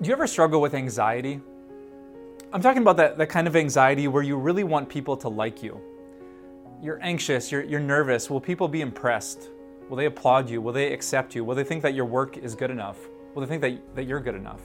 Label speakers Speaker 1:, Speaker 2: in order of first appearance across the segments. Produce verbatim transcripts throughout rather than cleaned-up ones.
Speaker 1: Do you ever struggle with anxiety? I'm talking about that, that kind of anxiety where you really want people to like you. You're anxious, you're, you're nervous. Will people be impressed? Will they applaud you? Will they accept you? Will they think that your work is good enough? Will they think that, that you're good enough?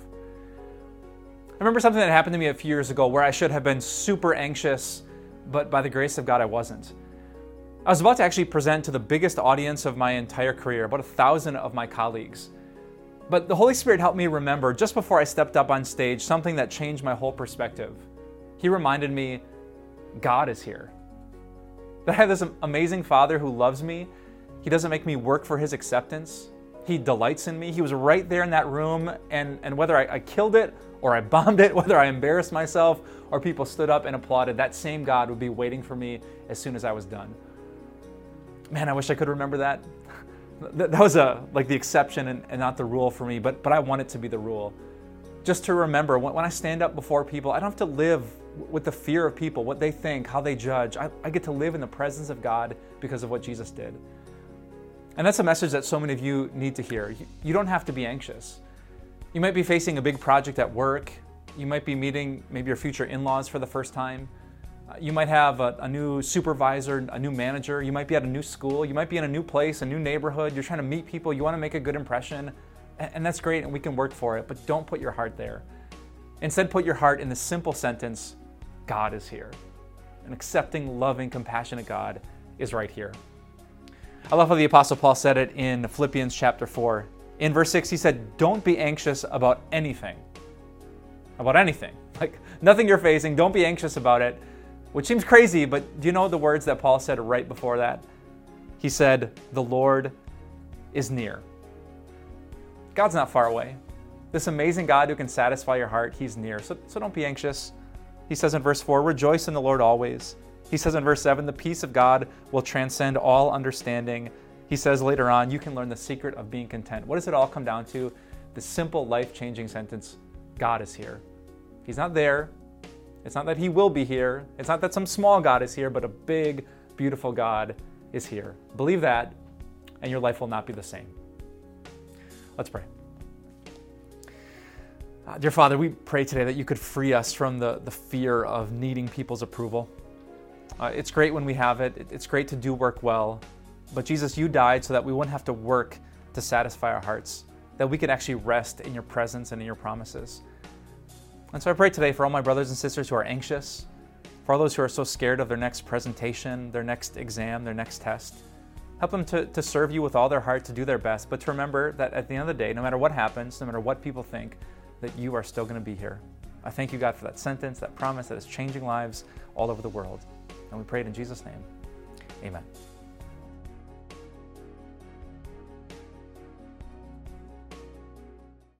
Speaker 1: I remember something that happened to me a few years ago where I should have been super anxious, but by the grace of God, I wasn't. I was about to actually present to the biggest audience of my entire career, about a thousand of my colleagues. But the Holy Spirit helped me remember, just before I stepped up on stage, something that changed my whole perspective. He reminded me, God is here. That I have this amazing Father who loves me. He doesn't make me work for His acceptance. He delights in me. He was right there in that room, and, and whether I, I killed it or I bombed it, whether I embarrassed myself or people stood up and applauded, that same God would be waiting for me as soon as I was done. Man, I wish I could remember that. That was a like the exception and, and not the rule for me, but but I want it to be the rule. Just to remember, when, when I stand up before people, I don't have to live with the fear of people, what they think, how they judge. I, I get to live in the presence of God because of what Jesus did. And that's a message that so many of you need to hear. You, you don't have to be anxious. You might be facing a big project at work. You might be meeting maybe your future in-laws for the first time. You might have a, a new supervisor, a new manager. You might be at a new school. You might be in a new place, a new neighborhood. You're trying to meet people. You want to make a good impression. And, and that's great, and we can work for it. But don't put your heart there. Instead, put your heart in the simple sentence, God is here. An accepting, loving, compassionate God is right here. I love how the Apostle Paul said it in Philippians chapter four. In verse six, he said, don't be anxious about anything. About anything. Like nothing you're facing, don't be anxious about it. Which seems crazy, but do you know the words that Paul said right before that? He said, the Lord is near. God's not far away. This amazing God who can satisfy your heart, He's near. So, so don't be anxious. He says in verse four, rejoice in the Lord always. He says in verse seven, the peace of God will transcend all understanding. He says later on, you can learn the secret of being content. What does it all come down to? The simple, life-changing sentence, God is here. He's not there. It's not that He will be here. It's not that some small God is here, but a big, beautiful God is here. Believe that, and your life will not be the same. Let's pray. Uh, dear Father, we pray today that You could free us from the, the fear of needing people's approval. Uh, it's great when we have it. It's great to do work well. But Jesus, You died so that we wouldn't have to work to satisfy our hearts, that we could actually rest in Your presence and in Your promises. And so I pray today for all my brothers and sisters who are anxious, for all those who are so scared of their next presentation, their next exam, their next test. Help them to, to serve You with all their heart, to do their best, but to remember that at the end of the day, no matter what happens, no matter what people think, that You are still going to be here. I thank You, God, for that sentence, that promise that is changing lives all over the world. And we pray it in Jesus' name. Amen.